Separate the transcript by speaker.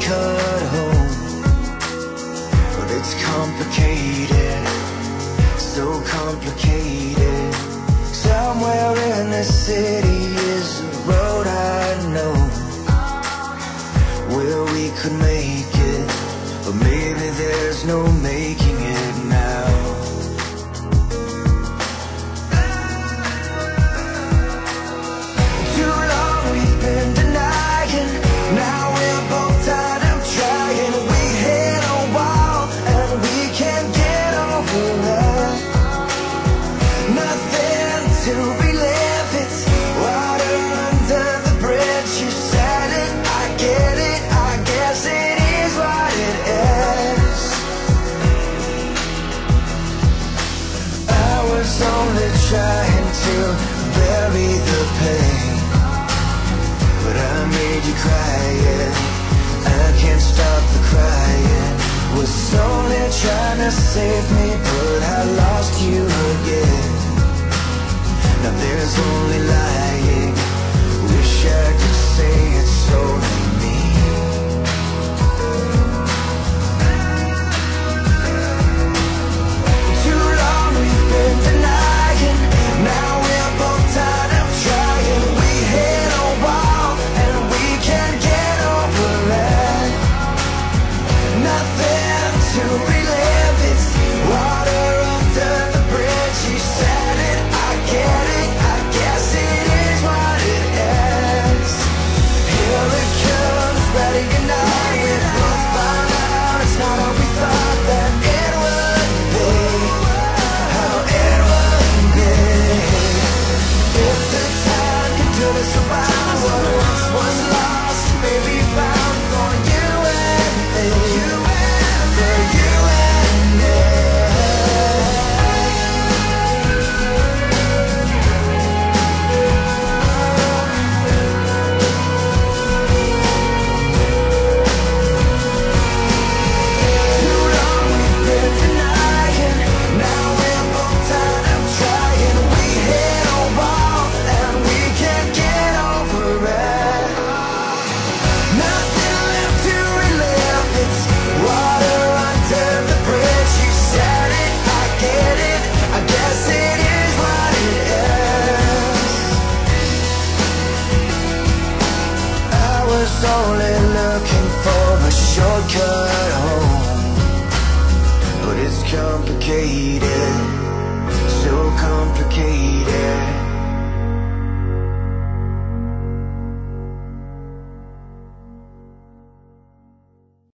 Speaker 1: shortcut home, but it's complicated, so complicated. Somewhere in the city is a road I know where we could make it, but maybe there's no making it now. Too long we've been denying, now we're both tired of trying. We hit a wall and we can't get over it. Nothing to relive, it's water under the bridge. You said it, I get it, I guess it is what it is. I was only trying to bury the pain, but I made you cry, yeah. I can't stop the crying. Was only trying to save me, but I lost you again. Now there's only lying. Wish I could say it's only me. Too long we've been denying, now we're both tired of trying. We hit a wall and we can't get over it. Nothing to relive, it's water under the bridge. You said it, I get it, I guess it is what it is. Here it comes, ready or not, we both found out it's not how we thought that it would be, how it would be. If the time could turn us around, what once was lost may be found for you and me, for you and me. Too long we've been denying, now we're both tired of trying. We hit a wall and we can't get over it. Nothing left to relive, it's water under the bridge. You said it, I get it, I guess it is what it is. I was only looking for a shortcut home, but it's complicated,